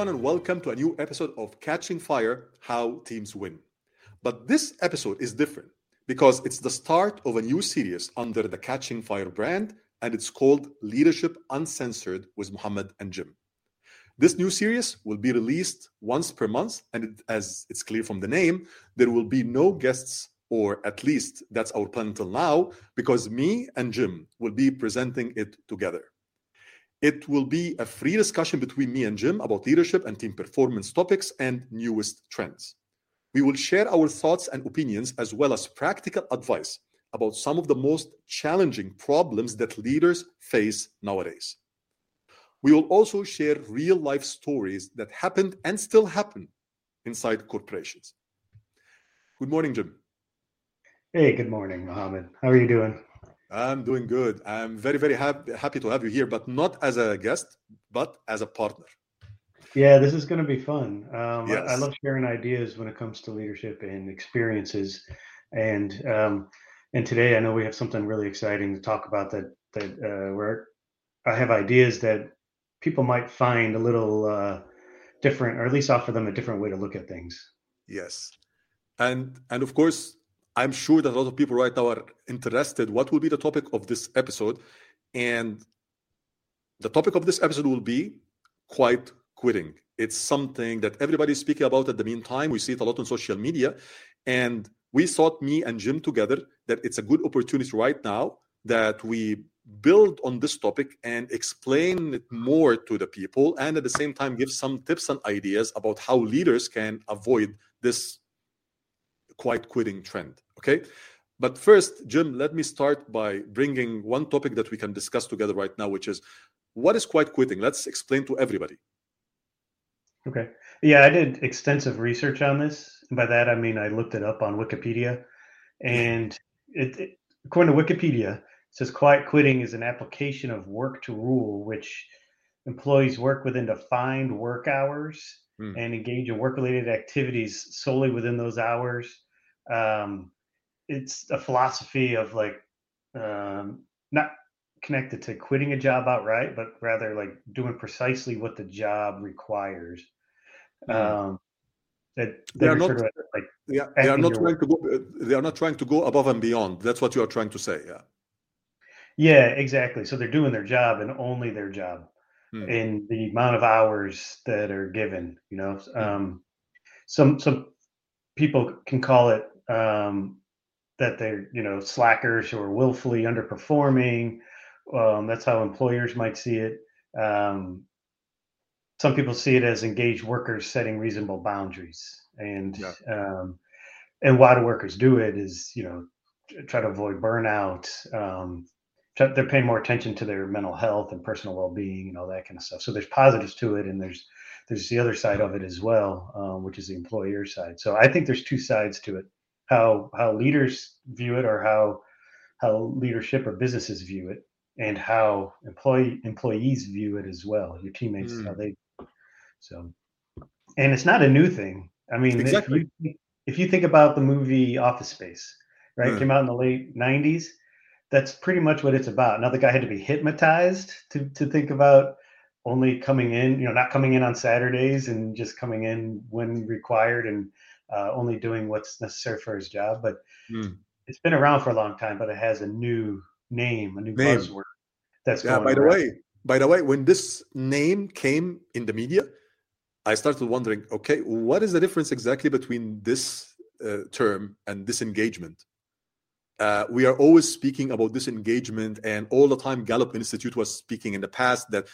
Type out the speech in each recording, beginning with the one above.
everyone, and welcome to a new episode of Catching Fire: How Teams Win. But this episode is different because it's the start of a new series under the Catching Fire brand, and it's called Leadership Uncensored with Mohammed and Jim. This new series will be released once per month, and as it's clear from the name, there will be no guests, or at least that's our plan until now, because me and Jim will be presenting it together. It will be a free discussion between me and Jim about leadership and team performance topics and newest trends. We will share our thoughts and opinions as well as practical advice about some of the most challenging problems that leaders face nowadays. We will also share real-life stories that happened and still happen inside corporations. Good morning, Jim. Hey, good morning, Mohammed. How are you doing? I'm doing good. I'm very, very happy to have you here, but not as a guest, but as a partner. Yeah, this is going to be fun. Yes. I love sharing ideas when it comes to leadership and experiences. And today I know we have something really exciting to talk about where I have ideas that people might find a little different, or at least offer them a different way to look at things. Yes. And of course, I'm sure that a lot of people right now are interested. What will be the topic of this episode? And the topic of this episode will be quiet quitting. It's something that everybody's speaking about at the meantime. We see it a lot on social media. And we thought, me and Jim together, that it's a good opportunity right now that we build on this topic and explain it more to the people, and at the same time give some tips and ideas about how leaders can avoid this quiet quitting trend. Okay, but first, Jim, let me start by bringing one topic that we can discuss together right now, which is, what is quiet quitting? Let's explain to everybody. Okay. Yeah, I did extensive research on this. And by that, I mean I looked it up on Wikipedia. And according to Wikipedia, it says quiet quitting is an application of work to rule, which employees work within defined work hours and engage in work-related activities solely within those hours. It's a philosophy of not connected to quitting a job outright, but rather like doing precisely what the job requires. They are not trying to go above and beyond. That's what you are trying to say. Yeah, exactly. So they're doing their job and only their job in the amount of hours that are given. Some people can call it that they're slackers or willfully underperforming. That's how employers might see it. Some people see it as engaged workers setting reasonable boundaries, and why do workers do it is try to avoid burnout. They're paying more attention to their mental health and personal well-being and all that kind of stuff. So there's positives to it, and there's the other side of it as well, which is the employer side. So I think there's two sides to it: how leaders view it, or how leadership or businesses view it, and how employees view it as well. Your teammates, how they. So, and it's not a new thing. I mean, exactly. If you think about the movie Office Space, right? It came out in the late 90s. That's pretty much what it's about. Now, the guy had to be hypnotized to think about only coming in, not coming in on Saturdays and just coming in when required, and only doing what's necessary for his job. But it's been around for a long time, but it has a new name, a new buzzword that's going around. By the way, when this name came in the media, I started wondering, okay, what is the difference exactly between this term and disengagement? We are always speaking about disengagement, and all the time Gallup Institute was speaking in the past that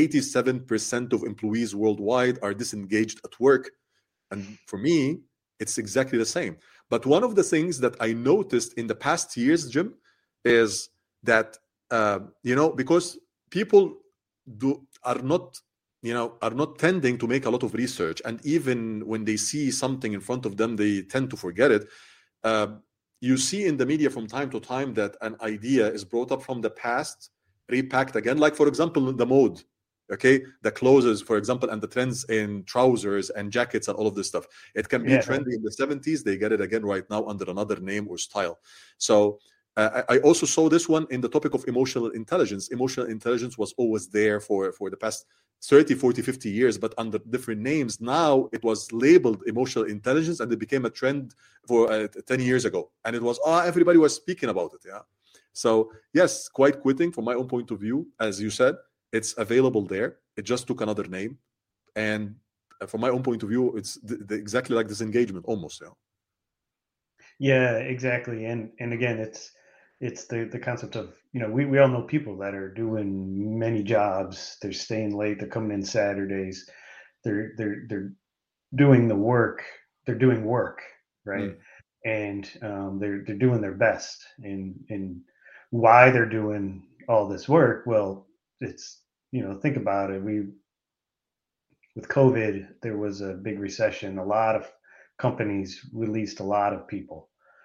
87% of employees worldwide are disengaged at work. And for me, it's exactly the same. But one of the things that I noticed in the past years, Jim, is that, because people are not tending to make a lot of research, and even when they see something in front of them, they tend to forget it. You see in the media from time to time that an idea is brought up from the past, repacked again. Like, for example, the mode, the clothes, for example, and the trends in trousers and jackets and all of this stuff. It can be trendy in the 70s. They get it again right now under another name or style. So I also saw this one in the topic of emotional intelligence. Emotional intelligence was always there for the past 30, 40, 50 years, but under different names. Now it was labeled emotional intelligence, and it became a trend for 10 years ago. And it was, everybody was speaking about it. Yeah. So yes, quiet quitting, from my own point of view, as you said, it's available there. It just took another name. And from my own point of view, it's exactly like disengagement almost. Yeah. Yeah, exactly. And again, it's the concept of, we all know people that are doing many jobs. They're staying late, they're coming in Saturdays, they're doing the work, they're doing work, right? And they're doing their best. And why they're doing all this work, well, it's, think about it. With COVID, there was a big recession. A lot of companies released a lot of people.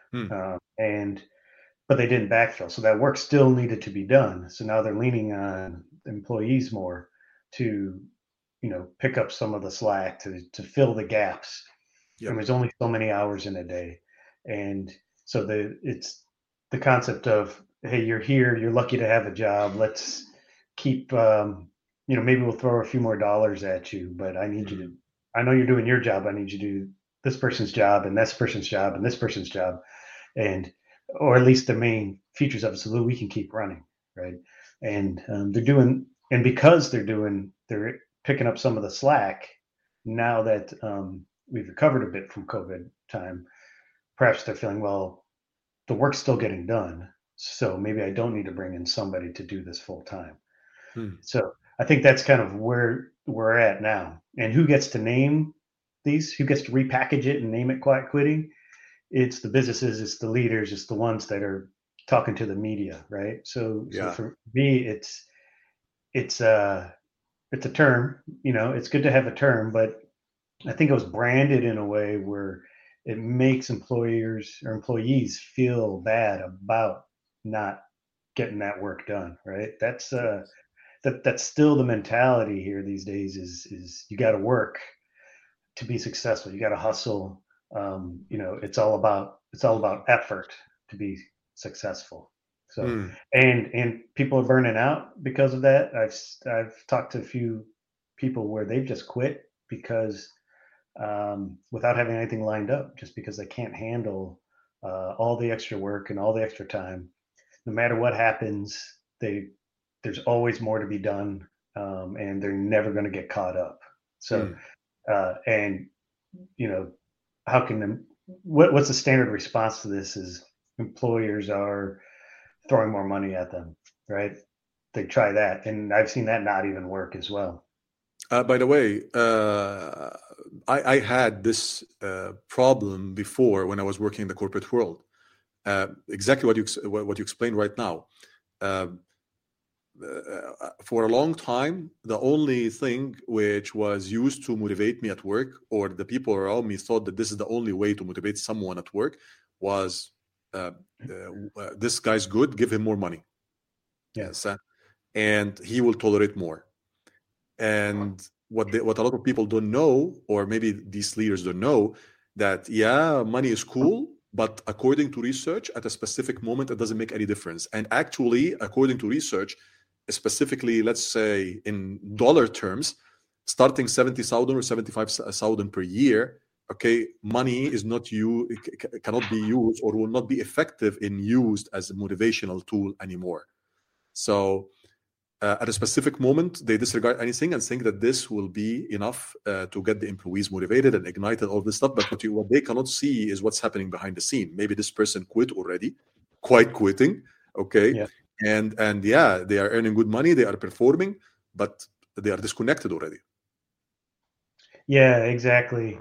But they didn't backfill. So that work still needed to be done. So now they're leaning on employees more to, pick up some of the slack, to fill the gaps. Yep. And there's only so many hours in a day. And so it's the concept of, hey, you're here, you're lucky to have a job. Let's keep, maybe we'll throw a few more dollars at you, but I need you to, I know you're doing your job. I need you to do this person's job and this person's job and this person's job. Or at least the main features of it, so that we can keep running, right? And because they're picking up some of the slack now that we've recovered a bit from COVID time. Perhaps they're feeling, well, the work's still getting done, so maybe I don't need to bring in somebody to do this full time. So I think that's kind of where we're at now. And who gets to name these? Who gets to repackage it and name it quiet quitting? It's the businesses, it's the leaders, it's the ones that are talking to the media, right? So for me, it's a term. It's good to have a term, but I think it was branded in a way where it makes employers or employees feel bad about not getting that work done, right? That's that's still the mentality here these days. Is you got to work to be successful. You got to hustle. It's all about effort to be successful. So and people are burning out because of that. I've talked to a few people where they've just quit because without having anything lined up, just because they can't handle all the extra work and all the extra time. No matter what happens, there's always more to be done, and they're never going to get caught up. So and how can what's the standard response to this is employers are throwing more money at them, right? They try that, and I've seen that not even work as well. By the way, I had this problem before when I was working in the corporate world. Exactly what you explained right now. For a long time, the only thing which was used to motivate me at work, or the people around me thought that this is the only way to motivate someone at work, was this guy's good, give him more money. Yes, and he will tolerate more. And what a lot of people don't know, or maybe these leaders don't know, that money is cool, but according to research, at a specific moment, it doesn't make any difference. And actually, according to research, specifically, let's say in dollar terms, starting 70,000 or 75,000 per year, okay, money is not cannot be used or will not be effective in used as a motivational tool anymore. So at a specific moment, they disregard anything and think that this will be enough to get the employees motivated and ignited, all this stuff. But what they cannot see is what's happening behind the scene. Maybe this person quit already, quite quitting, okay? Yeah. And they are earning good money, they are performing, but they are disconnected already. Yeah, exactly.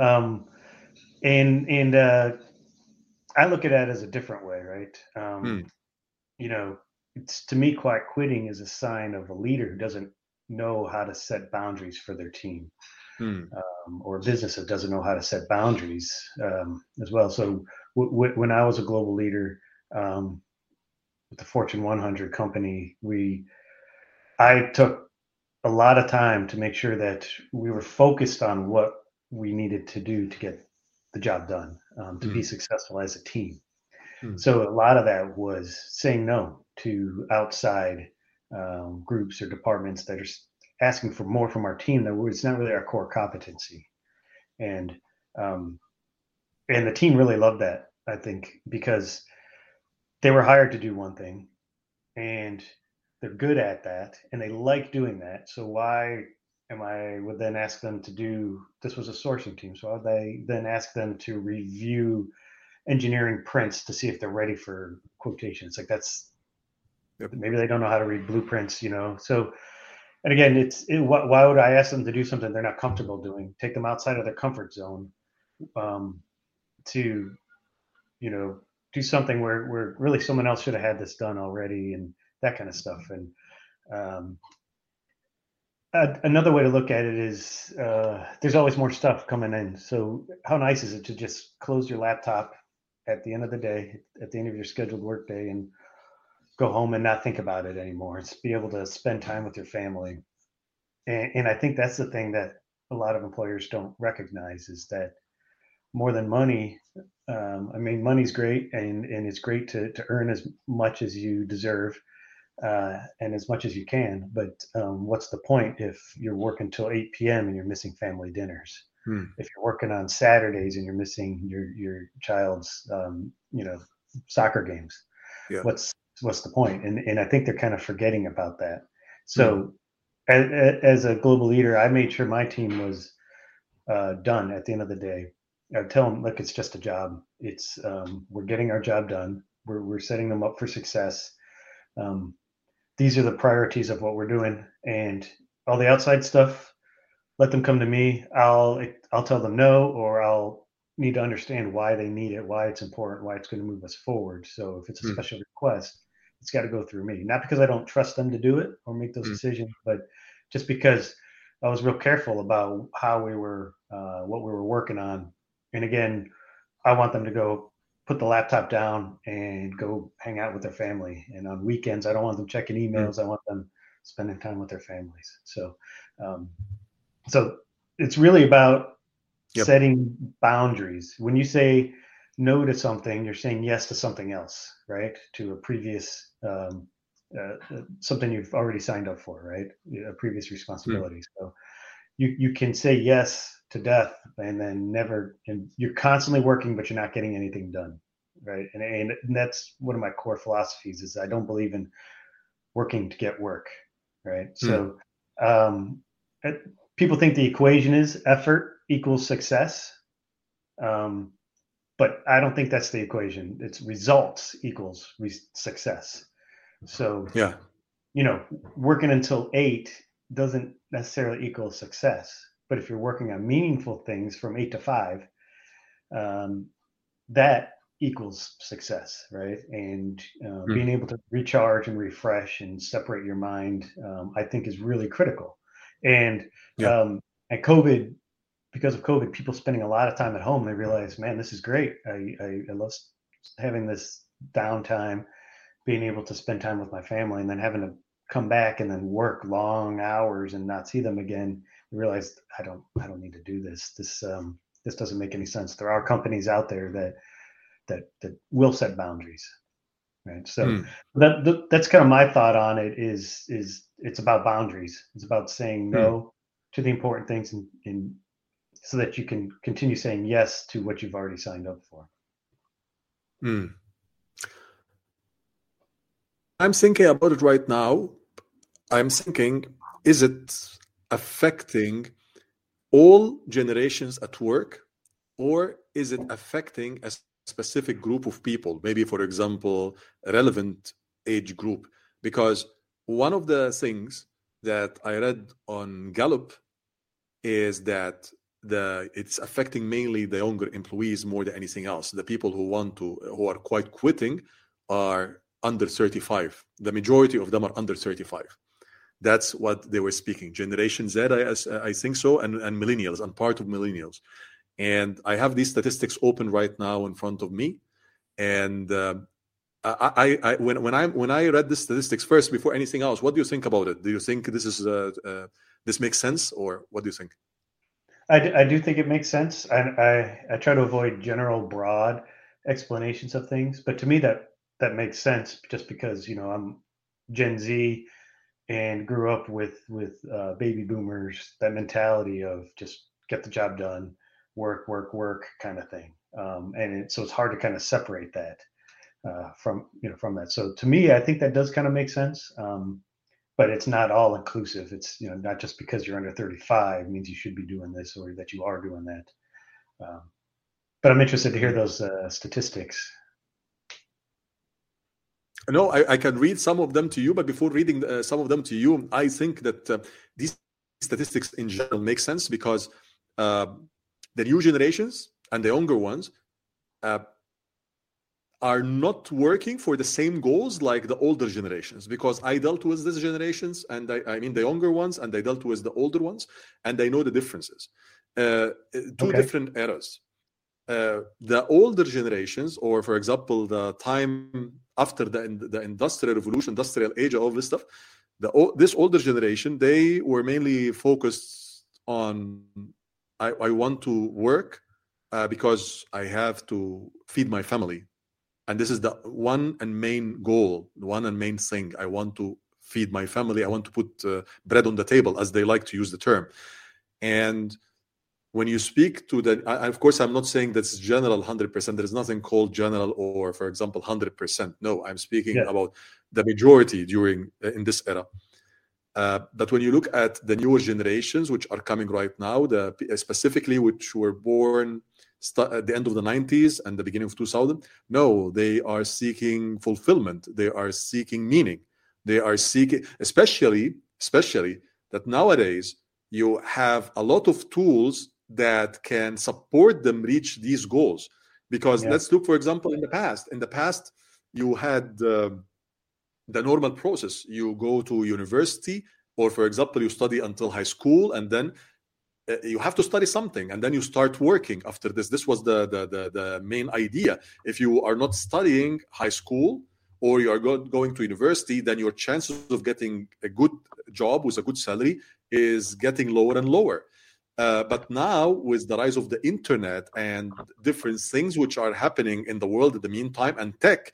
And I look at that as a different way, right? It's, to me, quiet quitting is a sign of a leader who doesn't know how to set boundaries for their team, or a business that doesn't know how to set boundaries as well. So when I was a global leader with the Fortune 100 company, I took a lot of time to make sure that we were focused on what we needed to do to get the job done, to be successful as a team. So a lot of that was saying no to outside groups or departments that are asking for more from our team that was not really our core competency. And the team really loved that, I think, because they were hired to do one thing and they're good at that and they like doing that. So why would then ask them to do, this was a sourcing team. So I would then ask them to review engineering prints to see if they're ready for quotations. Like maybe they don't know how to read blueprints, So, and again, why would I ask them to do something they're not comfortable doing? Take them outside of their comfort zone to, do something where really someone else should have had this done already and that kind of stuff. And another way to look at it is there's always more stuff coming in. So how nice is it to just close your laptop at the end of the day, at the end of your scheduled workday, and go home and not think about it anymore. It's be able to spend time with your family. And I think that's the thing that a lot of employers don't recognize is that more than money, money's great and it's great to earn as much as you deserve and as much as you can. But what's the point if you're working till 8 p.m. and you're missing family dinners? If you're working on Saturdays and you're missing your child's, soccer games, what's the point? And I think they're kind of forgetting about that. So as a global leader, I made sure my team was done at the end of the day. I would tell them, look, it's just a job. It's we're getting our job done. We're setting them up for success. These are the priorities of what we're doing, and all the outside stuff, let them come to me. I'll tell them no, or I'll need to understand why they need it, why it's important, why it's going to move us forward. So if it's a special request, it's got to go through me. Not because I don't trust them to do it or make those decisions, but just because I was real careful about how we were, what we were working on. And again, I want them to go put the laptop down and go hang out with their family. And on weekends, I don't want them checking emails. I want them spending time with their families. So, so it's really about setting boundaries. When you say no to something, you're saying yes to something else, right? To a previous, something you've already signed up for, right? A previous responsibility. So you can say yes to death and then never, and you're constantly working, but you're not getting anything done, right? And that's one of my core philosophies is I don't believe in working to get work, right? So people think the equation is effort equals success. But I don't think that's the equation. It's results equals success. So, working until 8 doesn't necessarily equal success. But if you're working on meaningful things from 8 to 5, that equals success, right? And being able to recharge and refresh and separate your mind, I think is really critical. And at COVID, because of COVID, people spending a lot of time at home, they realize, man, this is great. I love having this downtime, being able to spend time with my family, and then having to come back and then work long hours and not see them again. I realized I don't need to do this. This doesn't make any sense. There are companies out there that will set boundaries, right? So that's kind of my thought on it. Is it's about boundaries. It's about saying no to the important things and so that you can continue saying yes to what you've already signed up for. I'm thinking about it right now. I'm thinking, is it affecting all generations at work, or is it affecting a specific group of people? Maybe, for example, a relevant age group. Because one of the things that I read on Gallup is that it's affecting mainly the younger employees more than anything else. The people who are quite quitting are under 35. The majority of them are under 35. That's what they were speaking. Generation Z, I think so, and millennials, and part of millennials. And I have these statistics open right now in front of me. And when I read the statistics first, before anything else, what do you think about it? Do you think this makes sense, or what do you think? I do think it makes sense. I try to avoid general, broad explanations of things, but to me that makes sense just because I'm Gen Z. and grew up with baby boomers, that mentality of just get the job done, work, work, work kind of thing. So it's hard to kind of separate that from that. So to me, I think that does kind of make sense. But it's not all inclusive. It's, not just because you're under 35 means you should be doing this or that you are doing that. But I'm interested to hear those statistics. No, I can read some of them to you, but before reading some of them to you, I think that these statistics in general make sense because the new generations and the younger ones are not working for the same goals like the older generations, because I dealt with these generations, and I mean the younger ones, and I dealt with the older ones, and I know the differences. Two different eras. The older generations, or for example, the time after the industrial revolution, industrial age, all this stuff, this older generation, they were mainly focused on, I want to work because I have to feed my family. And this is the one and main goal, the one and main thing. I want to feed my family. I want to put bread on the table, as they like to use the term. And when you speak to of course, I'm not saying that's general 100%. There is nothing called general or, for example, 100%. No, I'm speaking about the majority in this era. But when you look at the newer generations, which are coming right now, specifically which were born at the end of the 90s and the beginning of 2000, no, they are seeking fulfillment. They are seeking meaning. They are seeking, especially that nowadays you have a lot of tools that can support them reach these goals. Because let's look, for example, in the past, you had the normal process. You go to university, or for example, you study until high school, and then you have to study something, and then you start working after this. This was the main idea. If you are not studying high school, or you are going to university, then your chances of getting a good job with a good salary is getting lower and lower. But now, with the rise of the internet and different things which are happening in the world in the meantime, and tech,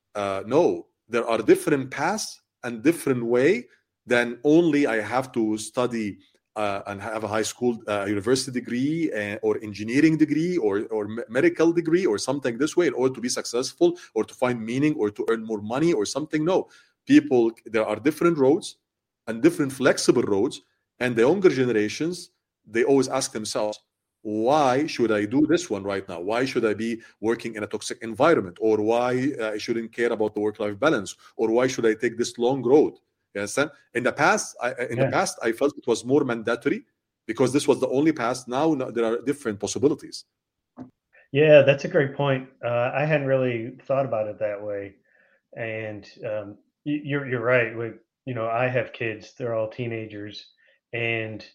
no, there are different paths and different way than only I have to study and have a high school university degree or engineering degree or medical degree or something this way in order to be successful or to find meaning or to earn more money or something. No, there are different roads and different flexible roads. And the younger generations, they always ask themselves, why should I do this one right now? Why should I be working in a toxic environment? Or why I shouldn't care about the work-life balance? Or why should I take this long road? You understand? In the past, I felt it was more mandatory because this was the only path. Now there are different possibilities. Yeah, that's a great point. I hadn't really thought about it that way. And you're right. I have kids. They're all teenagers. And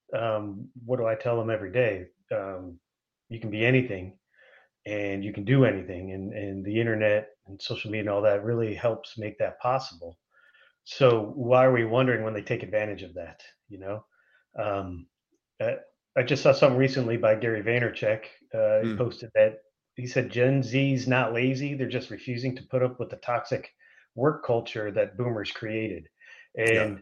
what do I tell them every day? You can be anything and you can do anything. And the internet and social media and all that really helps make that possible. So why are we wondering when they take advantage of that? Um, I just saw something recently by Gary Vaynerchuk. He posted that he said Gen Z's not lazy; they're just refusing to put up with the toxic work culture that boomers created. And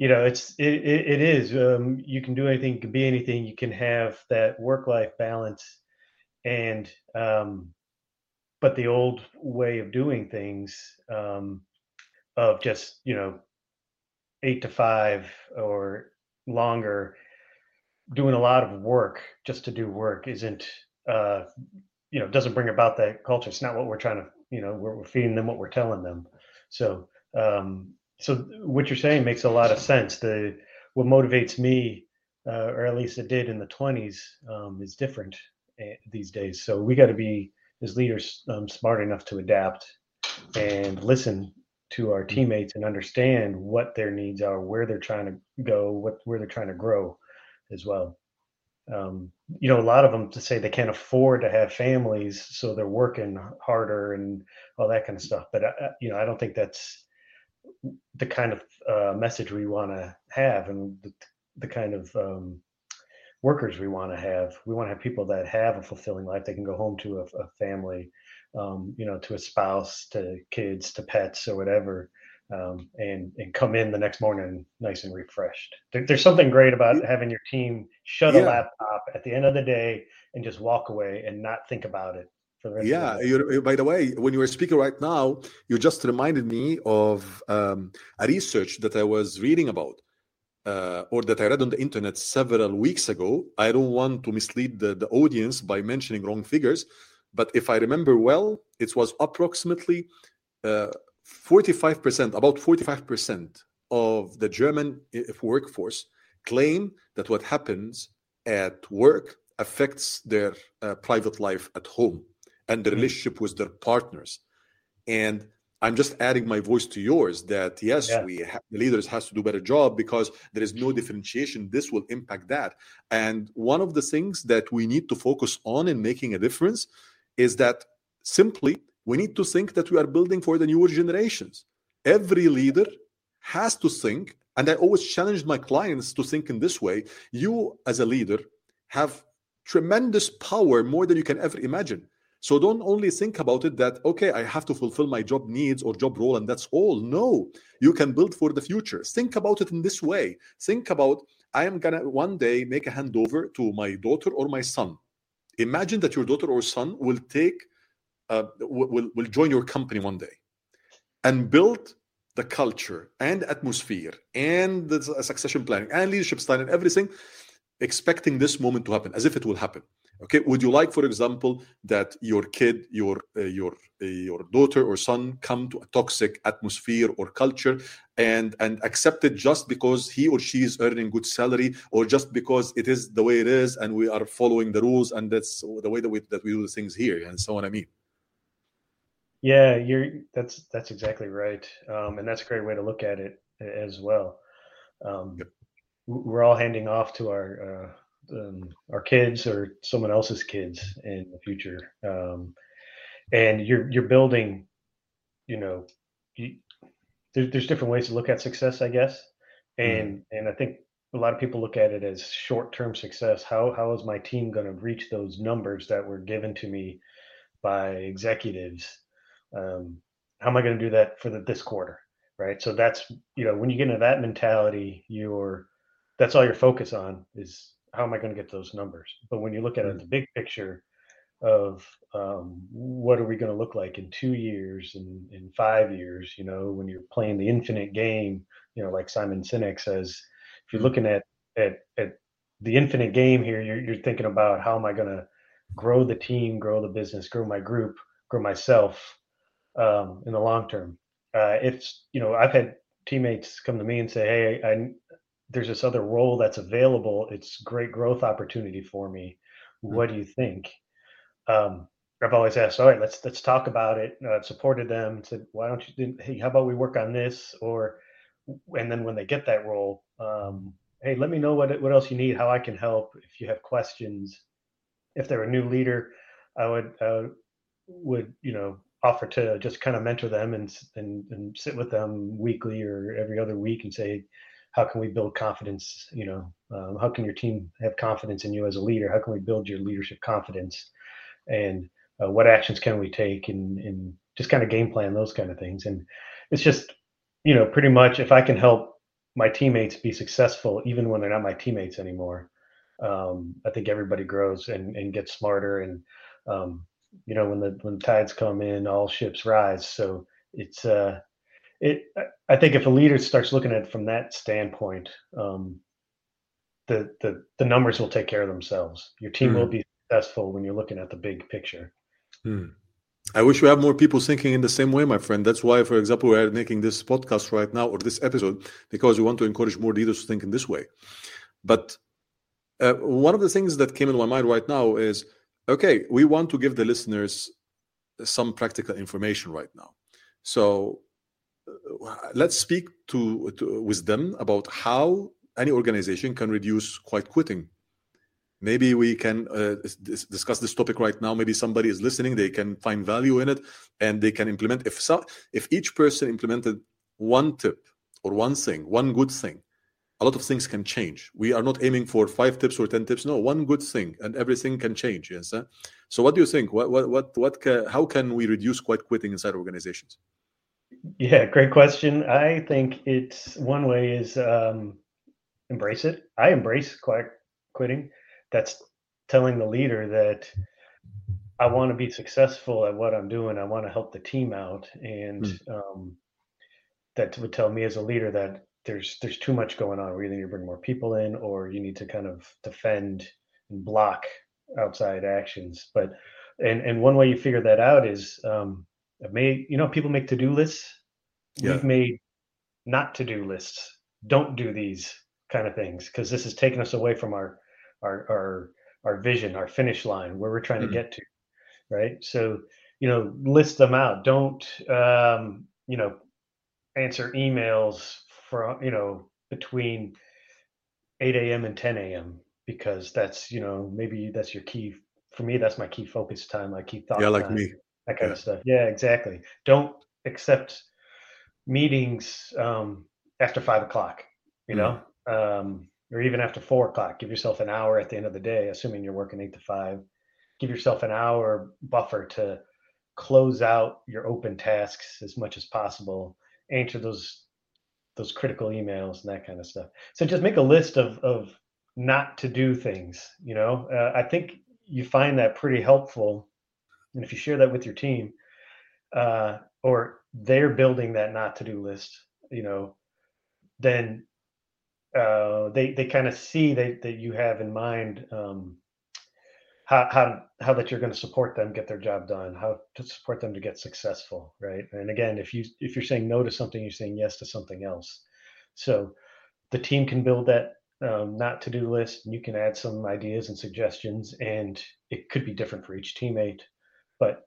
it is. You can do anything, you can be anything. You can have that work-life balance, and but the old way of doing things. Of just 8 to 5 or longer, doing a lot of work just to do work isn't doesn't bring about that culture. It's not what we're trying to, we're feeding them what we're telling them. So so what you're saying makes a lot of sense. What motivates me, or at least it did in the 20s, is different these days. So we got to be, as leaders, smart enough to adapt and listen to our teammates and understand what their needs are, where they're trying to go, where they're trying to grow as well. A lot of them to say they can't afford to have families, so they're working harder and all that kind of stuff. But I don't think that's the kind of message we want to have, and the kind of workers we want to have. We want to have people that have a fulfilling life. They can go home to a family, to a spouse, to kids, to pets, or whatever. and come in the next morning nice and refreshed. There's something great about having your team shut a laptop at the end of the day and just walk away and not think about it for the rest of the day. By the way, when you were speaking right now, you just reminded me of a research that I was reading about, or that I read on the internet several weeks ago. I don't want to mislead the audience by mentioning wrong figures, but if I remember well, it was approximately 45%, about 45% of the German workforce claim that what happens at work affects their private life at home and the relationship with their partners. And I'm just adding my voice to yours that yes, the leaders has to do a better job because there is no differentiation. This will impact that. And one of the things that we need to focus on in making a difference is that simply we need to think that we are building for the newer generations. Every leader has to think, and I always challenge my clients to think in this way. You as a leader have tremendous power, more than you can ever imagine. So don't only think about it that, okay, I have to fulfill my job needs or job role and that's all. No, you can build for the future. Think about it in this way. Think about, I am going to one day make a handover to my daughter or my son. Imagine that your daughter or son will join your company one day and build the culture and atmosphere and the succession planning and leadership style and everything, expecting this moment to happen as if it will happen. Okay, would you like, for example, that your kid, your daughter or son come to a toxic atmosphere or culture and accept it just because he or she is earning good salary, or just because it is the way it is and we are following the rules and that's the way that we do the things here, and so on? I mean, yeah, that's exactly right, and that's a great way to look at it as well. We're all handing off to our kids or someone else's kids in the future, and you're building. There's different ways to look at success, I guess, and I think a lot of people look at it as short-term success. How is my team going to reach those numbers that were given to me by executives? How am I going to do that for this quarter, right? So that's when you get into that mentality, that's all your focus on is how am I going to get those numbers. But when you look at it, the big picture of what are we going to look like in 2 years and in 5 years, when you're playing the infinite game, like Simon Sinek says, if you're looking at the infinite game here, you're thinking about how am I going to grow the team, grow the business, grow my group, grow myself in the long term. I've had teammates come to me and say, hey, there's this other role that's available. It's great growth opportunity for me. What do you think? I've always asked, all right, let's talk about it. I've supported them and said, why don't you, hey, how about we work on this? And then when they get that role, hey, let me know what else you need, how I can help. If you have questions, if they're a new leader, I would offer to just kind of mentor them and sit with them weekly or every other week and say, how can we build confidence? How can your team have confidence in you as a leader? How can we build your leadership confidence? And what actions can we take and just kind of game plan those kind of things. And it's just, pretty much if I can help my teammates be successful, even when they're not my teammates anymore, I think everybody grows and gets smarter. And, when the tides come in, all ships rise. So it's, I think if a leader starts looking at it from that standpoint, the numbers will take care of themselves. Your team will be successful when you're looking at the big picture. I wish we have more people thinking in the same way, my friend. That's why, for example, we are making this podcast right now, or this episode, because we want to encourage more leaders to think in this way. But one of the things that came in my mind right now is, okay, we want to give the listeners some practical information right now. So let's speak with them about how any organization can reduce quiet quitting. Maybe we can discuss this topic right now. Maybe somebody is listening, they can find value in it, and they can implement. If each person implemented one tip or one thing, one good thing, a lot of things can change. We are not aiming for 5 tips or 10 tips. No, one good thing, and everything can change. Yes. So, what do you think? How can we reduce quiet quitting inside organizations? Yeah, great question. I think it's one way is embrace it. I embrace quiet quitting. That's telling the leader that I want to be successful at what I'm doing. I want to help the team out, and Mm, that would tell me as a leader that there's too much going on. We either need to bring more people in, or you need to kind of defend and block outside actions. But and one way you figure that out is I've made people make to do lists. We've yeah, made not to do lists. Don't do these kind of things because this is taking us away from our our our vision, our finish line, where we're trying to mm, get to. Right. So list them out. Don't answer emails from between 8 a.m. and 10 a.m. because that's maybe that's your key. For me, that's my key focus time, my key yeah, thought like time, me. that kind Yeah. of stuff. Yeah, exactly. Don't accept meetings after 5 o'clock, you Mm, know, or even after 4 o'clock. Give yourself an hour at the end of the day, assuming you're working 8 to 5. Give yourself an hour buffer to close out your open tasks as much as possible. Answer those critical emails and that kind of stuff. So just make a list of not to do things. I think you find that pretty helpful, and if you share that with your team, or they're building that not to do list, then they kind of see that you have in mind how that you're going to support them get their job done, how to support them to get successful, right? And again, if you're saying no to something, you're saying yes to something else. So the team can build that not to do list, and you can add some ideas and suggestions, and it could be different for each teammate, but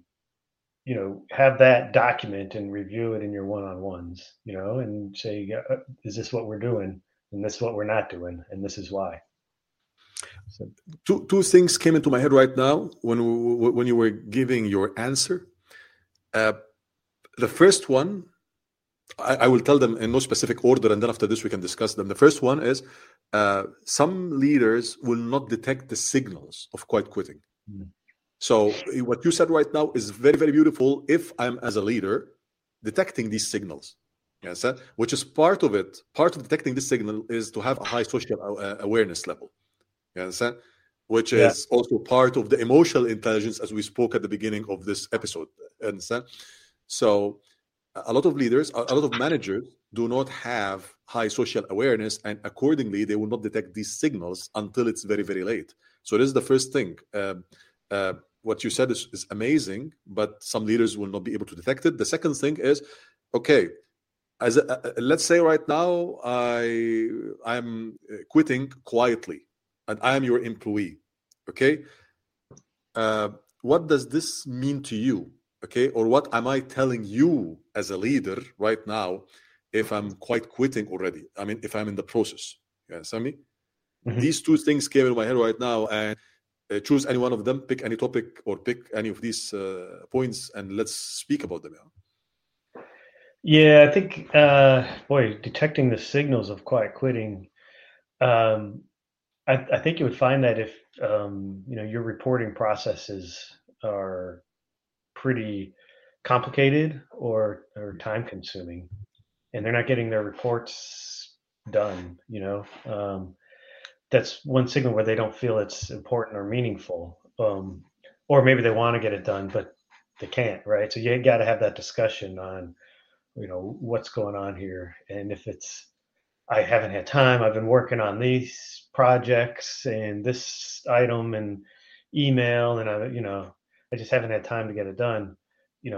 have that document and review it in your one-on-ones, and say, is this what we're doing, and this is what we're not doing, and this is why. So, two things came into my head right now when you were giving your answer. Uh, the first one, I will tell them in no specific order, and then after this we can discuss them. The first one is some leaders will not detect the signals of quiet quitting. mm, So what you said right now is very, very beautiful. If I'm as a leader detecting these signals, yes, which is part of it. Part of detecting this signal is to have a high social awareness level. You understand? Which yeah. is also part of the emotional intelligence, as we spoke at the beginning of this episode. Understand? So a lot of leaders, a lot of managers do not have high social awareness, and accordingly, they will not detect these signals until it's very, very late. So this is the first thing. What you said is amazing, but some leaders will not be able to detect it. The second thing is, okay, let's say right now I'm quitting quietly, and I am your employee. Okay, uh, what does this mean to you? Okay, or what am I telling you as a leader right now if I'm quite quitting already? I mean, if I'm in the process. Yeah, Sami? Mhm. These two things came in my head right now, and choose any one of them, pick any topic or pick any of these points, and let's speak about them. Yeah. Yeah, I think, boy, detecting the signals of quiet quitting. Um, I think you would find that if your reporting processes are pretty complicated or time consuming, and they're not getting their reports done. That's one signal where they don't feel it's important or meaningful, or maybe they want to get it done, but they can't. Right. So you got to have that discussion on what's going on here, and if it's I haven't had time. I've been working on these projects and this item and email, and I just haven't had time to get it done. You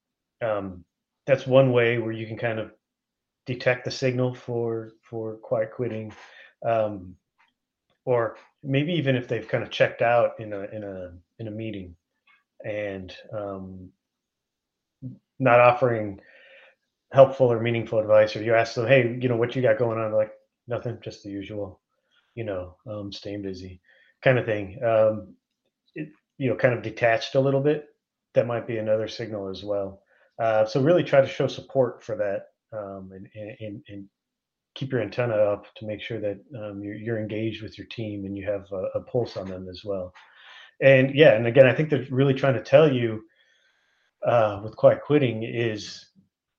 that's one way where you can kind of detect the signal for quiet quitting, um, or maybe even if they've kind of checked out in a meeting and not offering helpful or meaningful advice, or you ask them, hey, what you got going on? They're like, nothing, just the usual. Staying busy kind of thing. It, kind of detached a little bit. That might be another signal as well. So really try to show support for that, and keep your antenna up to make sure that you're engaged with your team and you have a pulse on them as well. And yeah, and again, I think they're really trying to tell you with quiet quitting is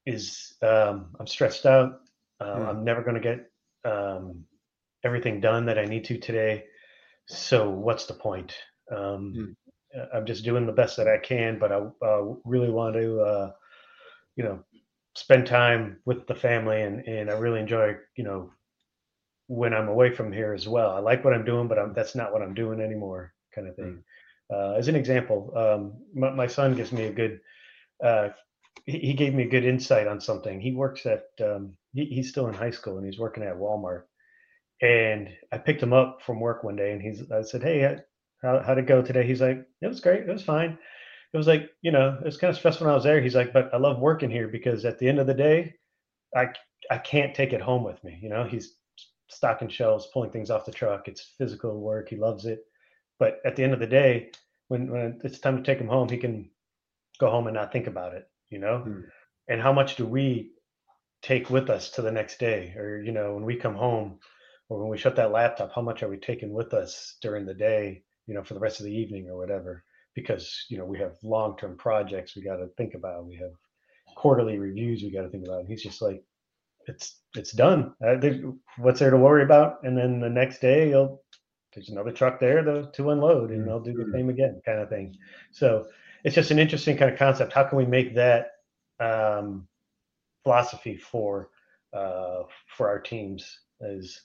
is I'm stressed out. I'm never going to get everything done that I need to today. So what's the point? I'm just doing the best that I can, but I really want to, spend time with the family, and I really enjoy, when I'm away from here as well. I like what I'm doing, but that's not what I'm doing anymore, kind of thing. As an example, my son gives me a good. He gave me a good insight on something. He works at. He's still in high school and he's working at Walmart. And I picked him up from work one day, and I said, "Hey, how'd it go today?" He's like, "It was great. It was fine." It was like, it was kind of stressful when I was there. He's like, "But I love working here because at the end of the day, I I can't take it home with me." He's stocking shelves, pulling things off the truck. It's physical work. He loves it. But at the end of the day, when it's time to take him home, he can go home and not think about it. And how much do we take with us to the next day? Or, when we come home or when we shut that laptop, how much are we taking with us during the day, for the rest of the evening or whatever? Because, we have long-term projects we got to think about. We have quarterly reviews we got to think about. And he's just like, it's done. What's there to worry about? And then the next day, there's another truck there to unload, and they'll do the same again, kind of thing. So it's just an interesting kind of concept. How can we make that philosophy for our teams? As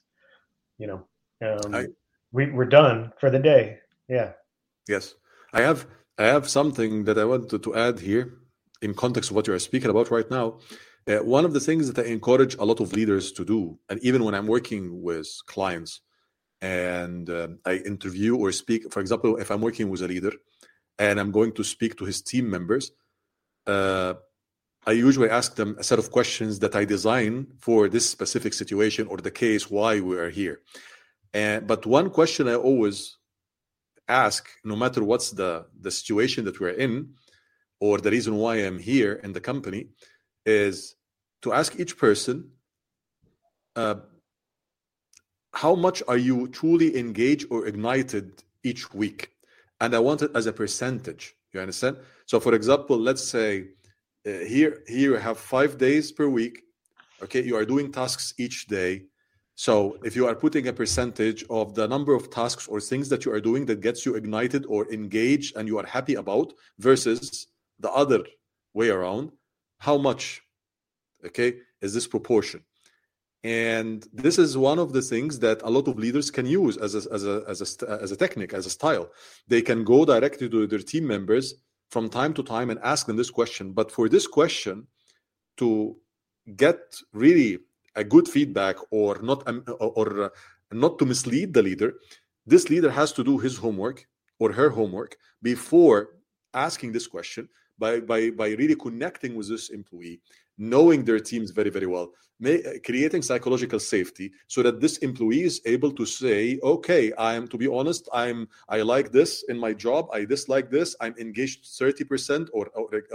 we're done for the day. Yeah. Yes, I have something that I wanted to add here in context of what you are speaking about right now. One of the things that I encourage a lot of leaders to do, and even when I'm working with clients and I interview or speak, for example, if I'm working with a leader and I'm going to speak to his team members, I usually ask them a set of questions that I design for this specific situation or the case why we are here. But one question I always ask, no matter what's the situation that we're in or the reason why I'm here in the company, is to ask each person, how much are you truly engaged or ignited each week? And I want it as a percentage. You understand? So, for example, let's say here you have 5 days per week. Okay, you are doing tasks each day. So if you are putting a percentage of the number of tasks or things that you are doing that gets you ignited or engaged and you are happy about versus the other way around, how much, okay, is this proportion? And this is one of the things that a lot of leaders can use as a technique, as a style. They can go directly to their team members from time to time and ask them this question. But for this question to get really a good feedback or not to mislead the leader, this leader has to do his homework or her homework before asking this question by really connecting with this employee, knowing their teams very, very well, creating psychological safety so that this employee is able to say, okay, to be honest, I like this in my job, I dislike this, I'm engaged 30% or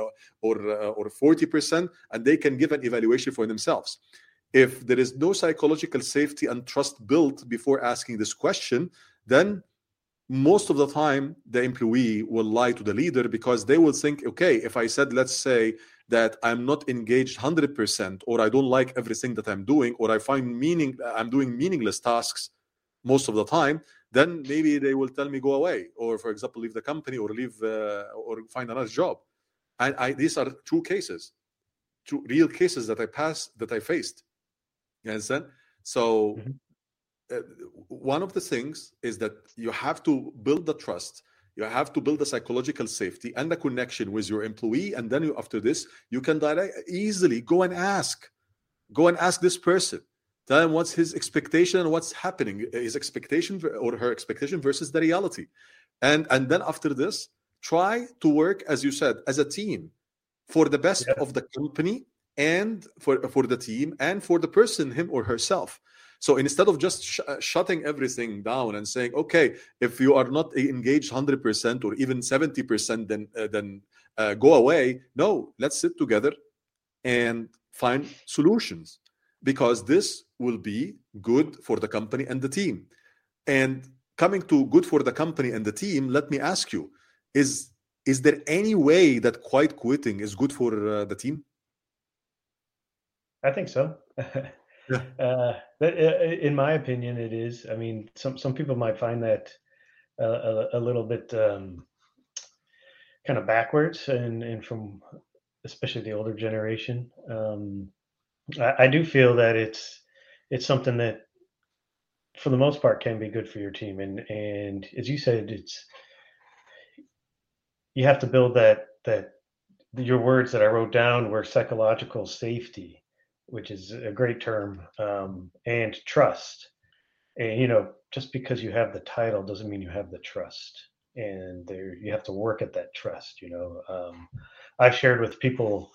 40%, and they can give an evaluation for themselves. If there is no psychological safety and trust built before asking this question, then most of the time the employee will lie to the leader because they will think, okay, if I said, let's say that I'm not engaged 100%, or I don't like everything that I'm doing, or I find I'm doing meaningless tasks most of the time, then maybe they will tell me go away, or for example, leave the company or leave or find another job. And these are true cases, true real cases that I faced. You understand? So one of the things is that you have to build the trust, you have to build the psychological safety and the connection with your employee, and then after this you can easily go and ask this person, tell him what's his expectation and what's happening, his expectation or her expectation versus the reality, and then after this try to work, as you said, as a team for the best of the company and for the team and for the person, him or herself. So instead of just shutting everything down and saying, okay, if you are not engaged 100% or even 70%, then go away. No, let's sit together and find solutions, because this will be good for the company and the team. And coming to good for the company and the team, let me ask you, is there any way that quiet quitting is good for the team? I think so. In my opinion, it is. I mean, some people might find that a little bit kind of backwards, and from especially the older generation. I do feel that it's something that, for the most part, can be good for your team, and as you said, it's you have to build that your words that I wrote down were psychological safety, which is a great term, and trust. And just because you have the title doesn't mean you have the trust, and there you have to work at that trust. I've shared with people,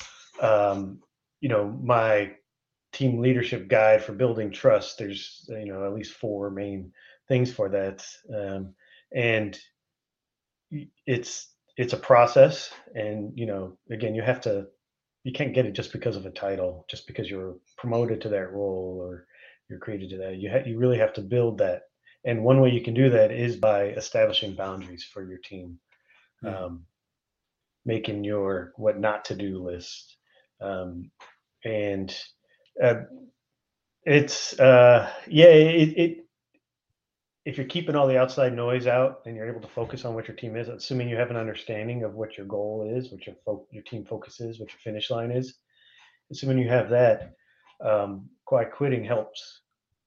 my team leadership guide for building trust. There's at least 4 main things for that, and it's a process. And again, you can't get it just because of a title, just because you're promoted to that role or you're created to that. You really have to build that, and one way you can do that is by establishing boundaries for your team, making your what not to do list, and it's if you're keeping all the outside noise out and you're able to focus on what your team is, assuming you have an understanding of what your goal is, what your team focus is, what your finish line is, assuming you have that, quiet quitting helps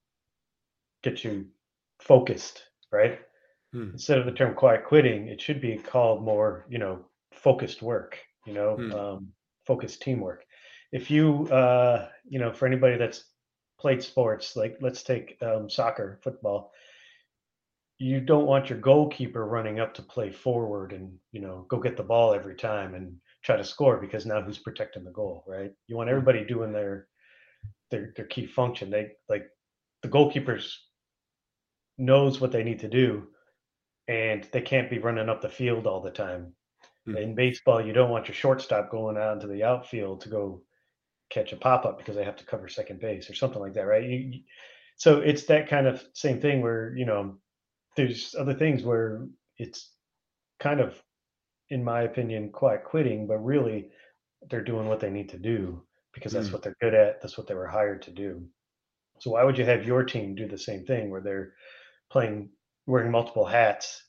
get you focused, right? Instead of the term quiet quitting, it should be called more, focused work, focused teamwork. If you, for anybody that's played sports, like let's take soccer, football, you don't want your goalkeeper running up to play forward and go get the ball every time and try to score, because now who's protecting the goal, right? You want everybody doing their key function. They like the goalkeepers knows what they need to do, and they can't be running up the field all the time. In baseball, you don't want your shortstop going out into the outfield to go catch a pop-up because they have to cover second base or something like that, right? So it's that kind of same thing where there's other things where it's kind of, in my opinion, quiet quitting, but really they're doing what they need to do because that's what they're good at. That's what they were hired to do. So why would you have your team do the same thing where they're wearing multiple hats,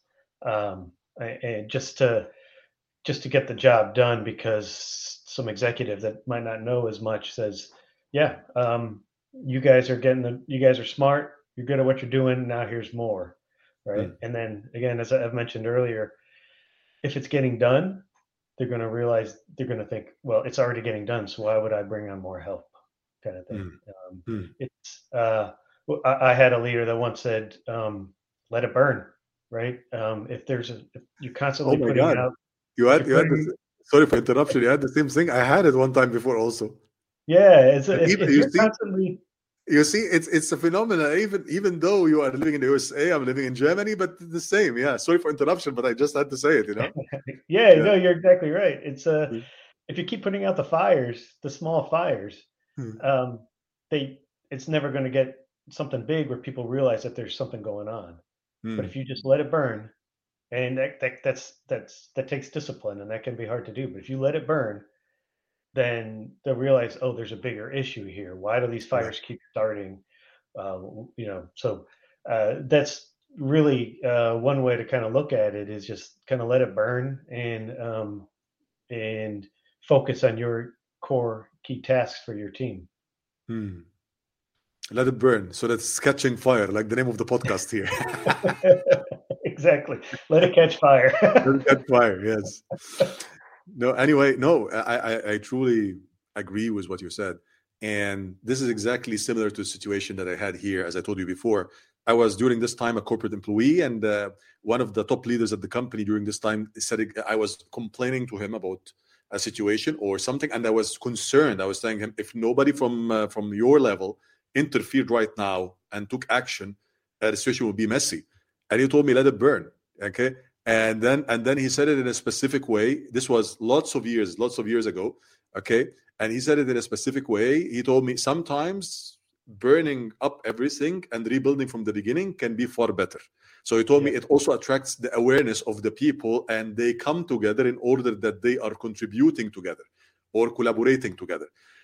and just to get the job done because some executive that might not know as much says, yeah, you guys are smart. You're good at what you're doing. Now here's more. Right. And then again, as I've mentioned earlier, if it's getting done, they're going to think, well, it's already getting done. So why would I bring on more help, kind of thing. I had a leader that once said, let it burn. Right. If you're constantly putting out, sorry for interruption. You had the same thing. I had it one time before also. Yeah. If you're constantly, you see, it's a phenomenon. Even though you are living in the USA, I'm living in Germany, but the same. Yeah. Sorry for interruption, but I just had to say it. Yeah. No, you're exactly right. It's if you keep putting out the fires, the small fires, it's never going to get something big where people realize that there's something going on. But if you just let it burn, and that takes discipline, and that can be hard to do. But if you let it burn, then they'll realize, oh, there's a bigger issue here. Why do these fires keep starting? So that's really one way to kind of look at it, is just kind of let it burn and focus on your core key tasks for your team. Let it burn. So that's catching fire, like the name of the podcast here. Exactly. Let it catch fire. Let it catch fire. Yes. No, anyway, no, I truly agree with what you said. And this is exactly similar to the situation that I had here. As I told you before, I was during this time a corporate employee, and one of the top leaders at the company during this time said I was complaining to him about a situation or something, and I was concerned. I was telling him, if nobody from your level interfered right now and took action, the situation will be messy. And he told me, let it burn. Okay. And then he said it in a specific way. This was lots of years ago. Okay. And he said it in a specific way. He told me sometimes burning up everything and rebuilding from the beginning can be far better. So he told me it also attracts the awareness of the people, and they come together in order that they are contributing together or collaborating together.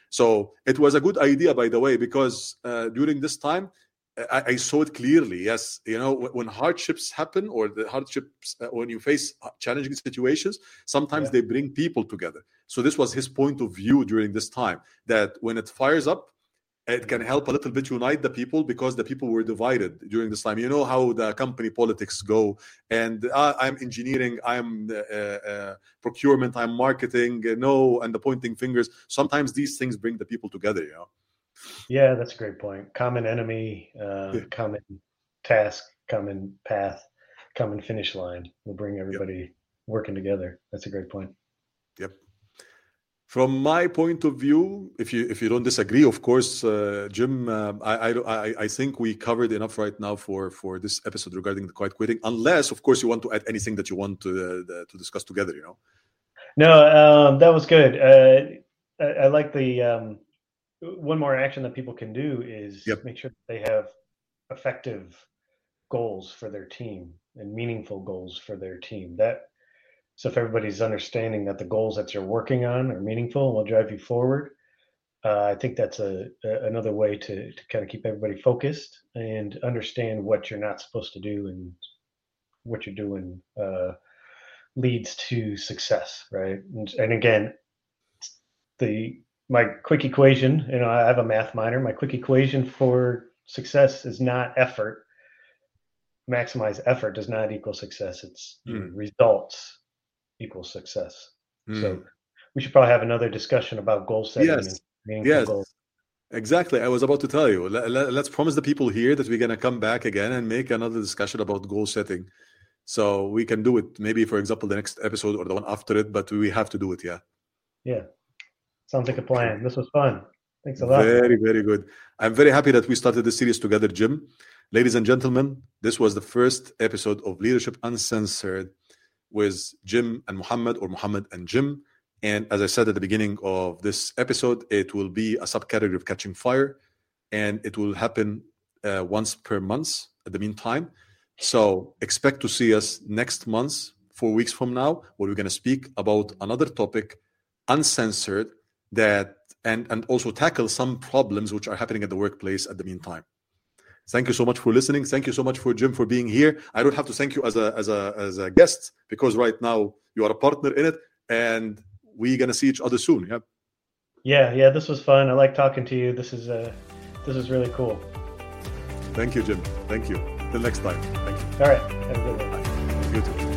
So it was a good idea, by the way, because during this time, I saw it clearly. Yes, when hardships happen, or the hardships, when you face challenging situations, sometimes they bring people together. So this was his point of view during this time, that when it fires up, it can help a little bit unite the people, because the people were divided during this time. You know how the company politics go, and I'm engineering, I'm procurement, I'm marketing, and the pointing fingers. Sometimes these things bring the people together, Yeah, that's a great point. Common enemy, common task, common path, common finish line will bring everybody working together. That's a great point. Yep. From my point of view, if you don't disagree, of course, Jim, I think we covered enough right now for this episode regarding the quiet quitting. Unless, of course, you want to add anything that you want to discuss together. No, that was good. I like the. One more action that people can do is make sure that they have effective goals for their team and meaningful goals for their team. So if everybody's understanding that the goals that you're working on are meaningful and will drive you forward, I think that's another way to kind of keep everybody focused and understand what you're not supposed to do and what you're doing leads to success, right? And again, my quick equation, I have a math minor. My quick equation for success is not effort. Maximize effort does not equal success. It's results equal success. So we should probably have another discussion about goal setting and meaningful goals. Exactly. I was about to tell you. Let's promise the people here that we're going to come back again and make another discussion about goal setting. So we can do it maybe, for example, the next episode or the one after it, but we have to do it. Yeah. Sounds like a plan. This was fun. Thanks a lot. Very, very good. I'm very happy that we started this series together, Jim. Ladies and gentlemen, this was the first episode of Leadership Uncensored with Jim and Muhammad, or Muhammad and Jim. And as I said at the beginning of this episode, it will be a subcategory of Catching Fire, and it will happen once per month at the meantime. So expect to see us next month, 4 weeks from now, where we're going to speak about another topic, uncensored, and also tackle some problems which are happening at the workplace at the meantime. Thank you so much for listening. Thank you so much for Jim for being here. I don't have to thank you as a guest, because right now you are a partner in it, and we're gonna see each other soon. Yeah. This was fun. I like talking to you. This is really cool. Thank you, Jim. Thank you. Till next time. Thank you. All right. Have a good one. You too.